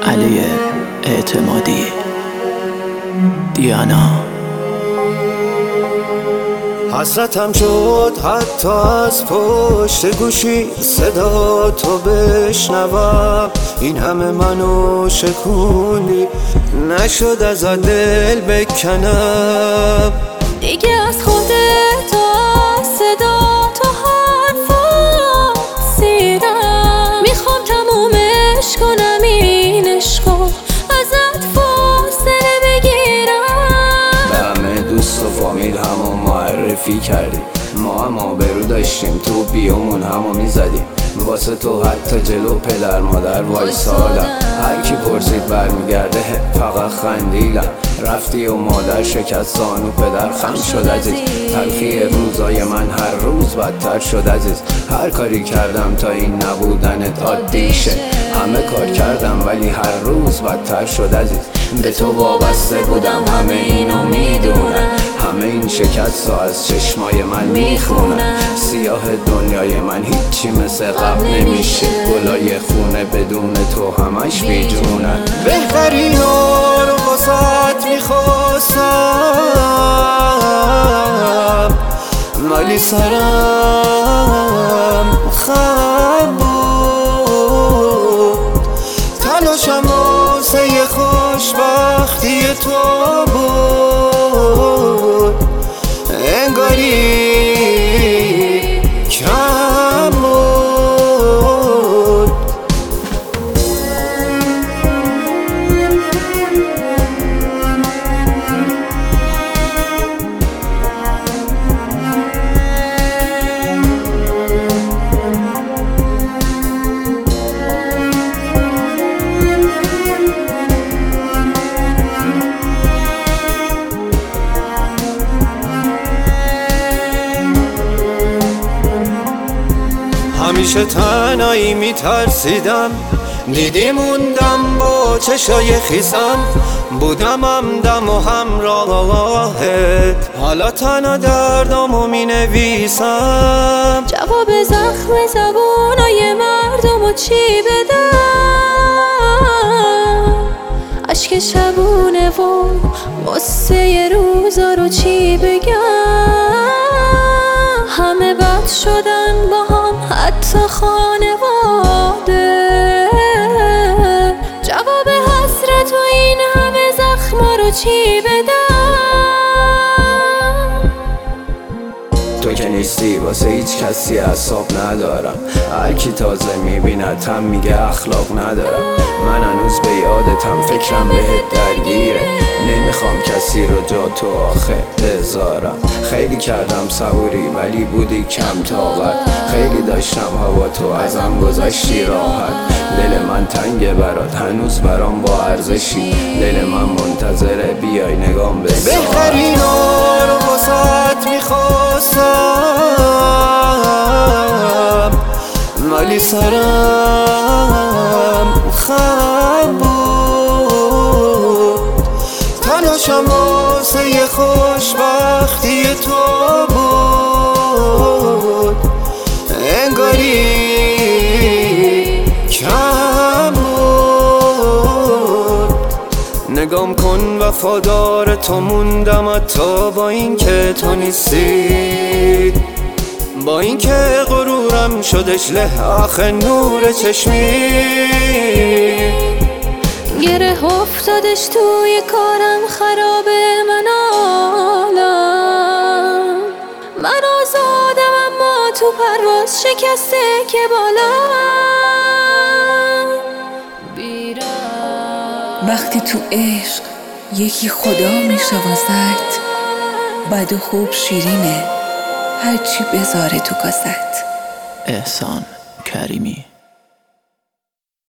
علی اعتمادی. دیانا. حسرتم شد حتی از پشت گوشی صدا تو بشنوم، این همه منو شکوندی نشد از دل بکنم. دیگه از خودت از صدا تو حرفات سیرم، میخوام تمومش کنم این عشقو ازت فاصله بگیرم. به همه دوست و فامیل همو معرفی کردی، ما هم آبرو داشتیم تو بیامون همو میزدیم. واسه تو حتی جلو پدر مادر وایسادم، هر کی پرسید برمیگرده فقط خندیدم. رفتی و مادر شکست زانو، پدر خم شد عزیز. تلخی روزای من هر روز بدتر شد عزیز. هر کاری کردم تا این نبودنت عادی شه، همه کار کردم ولی هر روز بدتر شد عزیز. به تو وابسته بودم همه اینو میدونن، همه این شکست ها از چشمای من میخونن. سیاه دنیای من هیچی مثل قبل نمیشه، گلای خونه بدون تو همش بیجونن. بهترین ها رو واسات میخواستم ولی سرم خم بود. تلاشم واسه خوشبختی تو بود، انگاری کم بود. همیشه تنهایی میترسیدم، دیدی موندم با چشای خیسم. بودم همدم و همراهت، حالا تنها دردامو مینویسم. جواب زخم زبونای مردمو چی بدم؟ عشق شبونه و غصه روزا رو چی بگم؟ همه بد شدن با هم حتی خانواده، جواب حسرت و این همه زخما رو چی بدم؟ تو که نیستی واسه هیچ کسی حساب ندارم، هر کی تازه میبیند هم میگه اخلاق ندارم. من هنوز به یادتم فکرم بهت درگیره، نمیخوام کسی رو جا تو آخه بذارم. خیلی کردم صبوری ولی بودی کم طاقت، خیلی داشتم هوا تو ازم گذاشتی راحت. دل من تنگه برات هنوز برام با ارزشی، دل من منتظره بیای نگام به ساعت. بهترین ها رو واسات میخواستم ولی سرم خم بود. تلاشم واسه خوشبختی تو بود، انگاری کم بود. نگام کن وفادار تو موندم حتی با این که تو نیستی، با این که غرورم شدش له آخه نور چشمی. گره افتادش توی کارم خرابه من عالم، من آزادم اما تو پرواز شکسته که بالا. وقتی تو عشق یکی خدا میشه واسط، بد و خوب شیرینه هرچی بذاره تو کاست. احسان کریمی.